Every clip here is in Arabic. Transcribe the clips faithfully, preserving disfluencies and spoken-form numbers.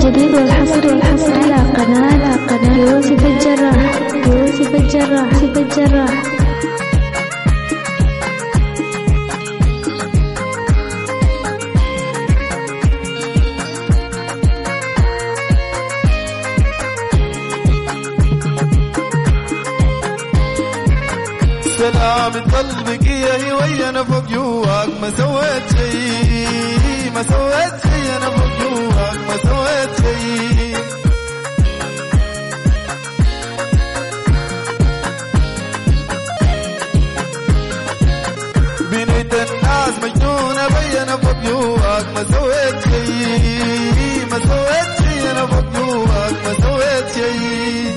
الجديد والحصري والحصري على قناة قناة يوسف الجراح يوسف الجراح يوسف الجراح. سلام قلبك يا هوي انا فوق جواك ما سويت شي ما سويت شي انا فوق جواك ما سويت شي. بنيت الناس مجنونة بي انا فوق جواك ما سويت شي ما سويت شي انا فوق جواك ما سويت شي.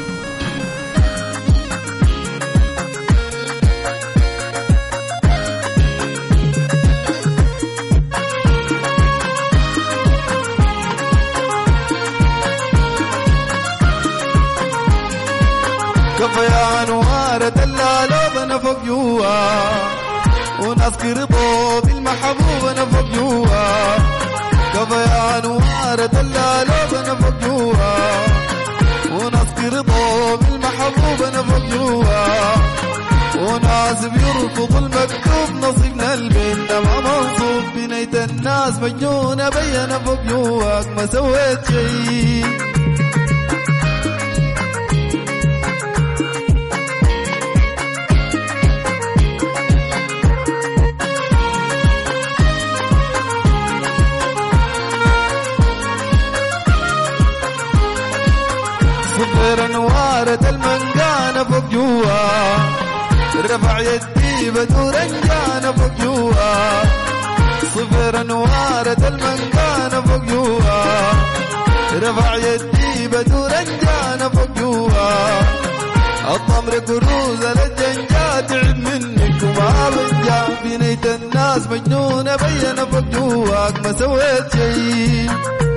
كفايا انوار دلالة انا فوق جوا وناس قربوا بالمحبوب انا فوق جوا. كفايا انوار دلالة انا فوق جوا وناس قربوا بالمحبوب انا فوق جوا. وناس بيرفضوا المكتوب نصيبنا البيت ما منصوب. بنيت الناس مجنونة بي انا فوق جواك ما سويت شي. صفر انوارة المنقانة فوق جوا رفع يدي بدور انجانة فوق جوا. صفر انوارة المنقانة فوق جوا رفع يدي بدور انجانة فوق جوا. الطمر كروز للجنجا تعب منك وما بنجا. بنيت الناس مجنونة بي انا فوق جواك ما سويت شي.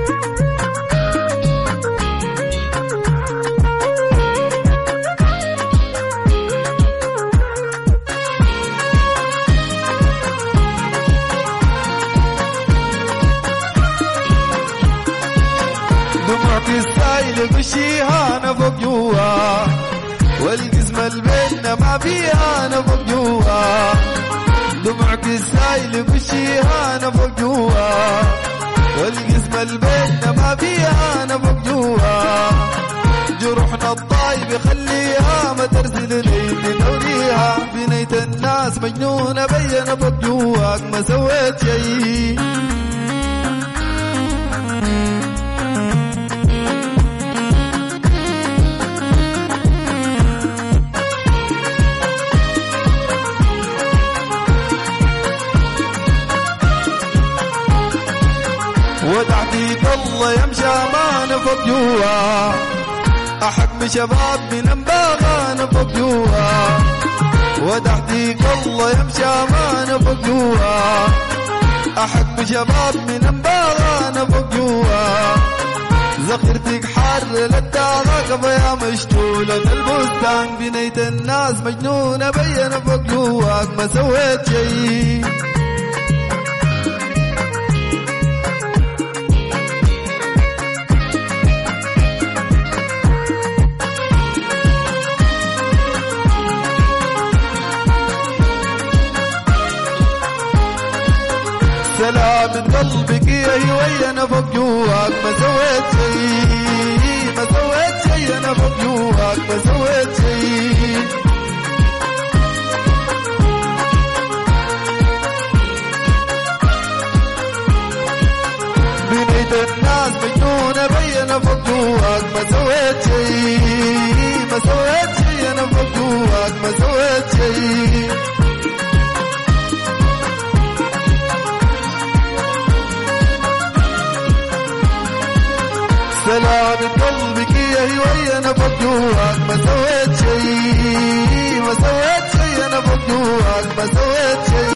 دمعتي السايل بشيها انا فوق جوا والقسمة البيننا ما فيها انا فوق جوا. دمعتي السايل بشيها انا فوق جوا والقسمة البيننا ما فيها انا فوق جوا. جروحنا الطايب خليها ما ترسل لي نوريها. بنيت الناس مجنونة بي انا فوق جواك ما سويت شي. وتحديك الله يمشى ما انا فوق جوا. احب شباب من انباغ انا فوق جوا. وتحديك الله يمشى ما انا فوق جوا. احب شباب من انباغ انا فوق جوا. ذخيرتك حر للداغة كفايا مشتولة البستان. بنيت الناس مجنونة بي انا فوق جواك ما سويت شي. سلام قلبك يا هوي انا فوق جواك ما سويت شي. ما سويت شي انا فوق جواك ما سويت شي. بنيت الناس مجنونة بي انا فوق جواك ما سويت شي. ما سويت شي انا فوق جواك ما سويت شي. سلام قلبك يا هوي انا فوق جواك ما سويت شي. ما سويت شي انا فوق جواك ما سويت شي.